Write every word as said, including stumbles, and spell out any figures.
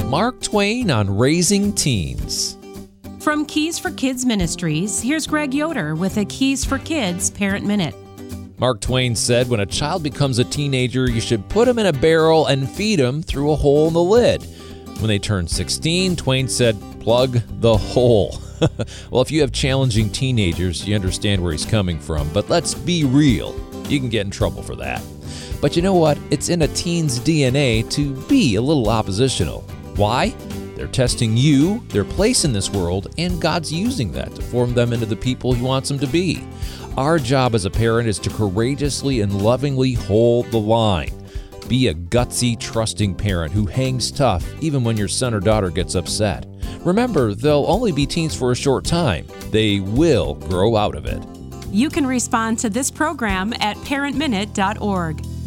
Mark Twain on raising teens. From Keys for Kids Ministries, here's Greg Yoder with a Keys for Kids Parent Minute. Mark Twain said when a child becomes a teenager, you should put him in a barrel and feed him through a hole in the lid. When they turned sixteen, Twain said, plug the hole. Well, if you have challenging teenagers, you understand where he's coming from. But let's be real. You can get in trouble for that. But you know what? It's in a teen's D N A to be a little oppositional. Why? They're testing you, their place in this world, and God's using that to form them into the people He wants them to be. Our job as a parent is to courageously and lovingly hold the line. Be a gutsy, trusting parent who hangs tough even when your son or daughter gets upset. Remember, they'll only be teens for a short time. They will grow out of it. You can respond to this program at parent minute dot org.